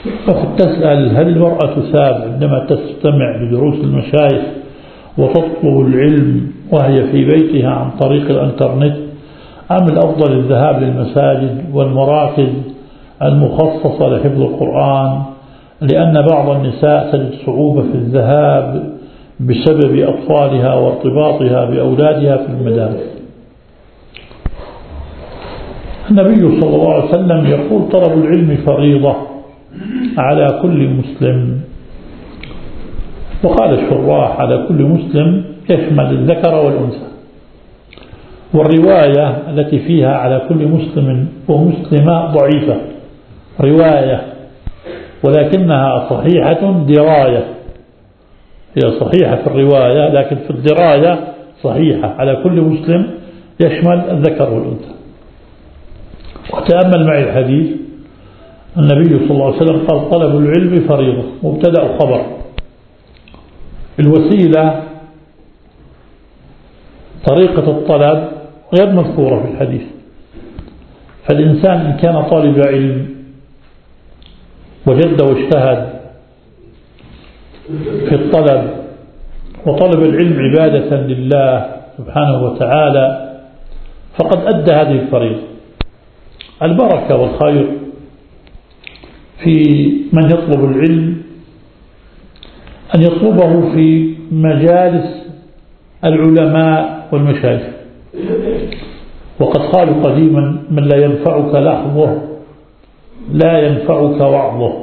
وقد تسأل: هل المرأة تثاب عندما تستمع لدروس المشايخ وتطلب العلم وهي في بيتها عن طريق الانترنت، أم الأفضل الذهاب للمساجد والمراكز المخصصة لحفظ القرآن؟ لأن بعض النساء تجد صعوبة في الذهاب بسبب أطفالها وارتباطها بأولادها في المدارس. النبي صلى الله عليه وسلم يقول: طلب العلم فريضة على كل مسلم. وقال الشراح: على كل مسلم يشمل الذكر والأنثى. والرواية التي فيها على كل مسلم ومسلمة ضعيفة، رواية ولكنها صحيحة دراية، هي صحيحة في الرواية لكن في الدراية صحيحة. على كل مسلم يشمل الذكر والأنثى. وتأمل معي الحديث. النبي صلى الله عليه وسلم قال: طلب العلم فريضة، مبتدأ وخبر. الوسيلة طريقة الطلب غير مذكورة في الحديث. فالإنسان إن كان طالب علم وجد واجتهد في الطلب وطلب العلم عبادة لله سبحانه وتعالى فقد أدى هذه الفريضة. البركة والخير في من يطلب العلم أن يطلبه في مجالس العلماء والمشايخ. وقد قالوا قديما: من لا ينفعك لحظه لا ينفعك وعظه.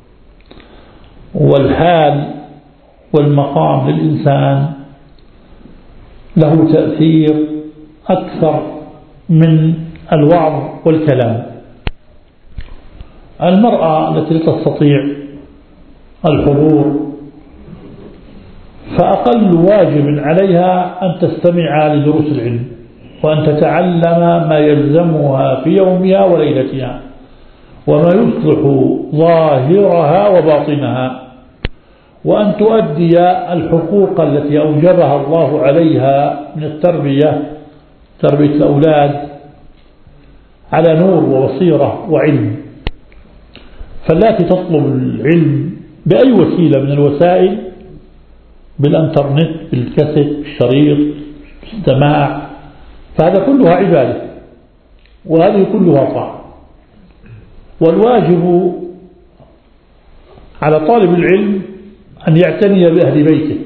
والحال والمقام للإنسان له تأثير أكثر من الوعظ والكلام. المرأة التي لا تستطيع الحضور فأقل واجب عليها أن تستمع لدروس العلم وأن تتعلم ما يلزمها في يومها وليلتها وما يصلح ظاهرها وباطنها، وأن تؤدي الحقوق التي أوجبها الله عليها من التربية، تربية الأولاد على نور وبصيرة وعلم. فالتي تطلب العلم بأي وسيلة من الوسائل، بالانترنت، بالكاسيت، بالشريط، بالسماع، فهذا كلها عبادة وهذه كلها طاعة. والواجب على طالب العلم أن يعتني بأهل بيته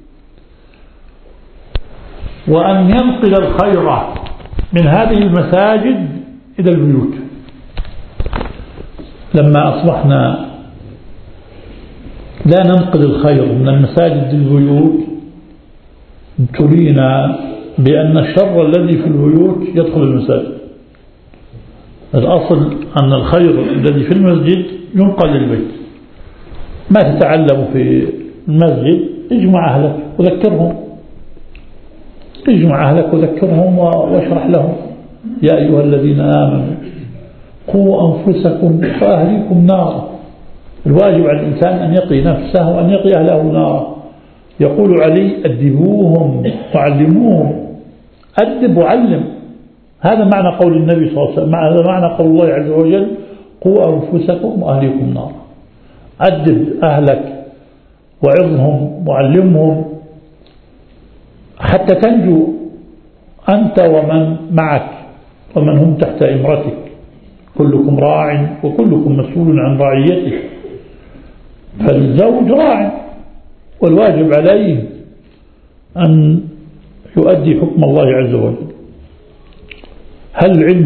وأن ينقل الخير من هذه المساجد إلى البيوت. لما أصبحنا لا ننقل الخير من المساجد للبيوت ابتلينا بأن الشر الذي في البيوت يدخل المساجد. الأصل أن الخير الذي في المسجد ينقل للبيت. ما تتعلم في المسجد اجمع أهلك وذكرهم، اجمع أهلك وذكرهم واشرح لهم: يا أيها الذين آمنوا قوا أنفسكم وأهليكم نارا. الواجب على الإنسان أن يقي نفسه وأن يقي أهله نارا. يقول علي: أدبوهم وعلموهم. أدب وعلم، هذا معنى قول النبي صلى الله عليه وسلم، هذا معنى قول الله عز وجل: قوا أنفسكم وأهليكم نارا. أدب أهلك وعظهم وعلمهم حتى تنجو أنت ومن معك ومن هم تحت إمرتك. كلكم راع وكلكم مسؤول عن رعيته. فالزوج راع والواجب عليه أن يؤدي حكم الله عز وجل. هل العلم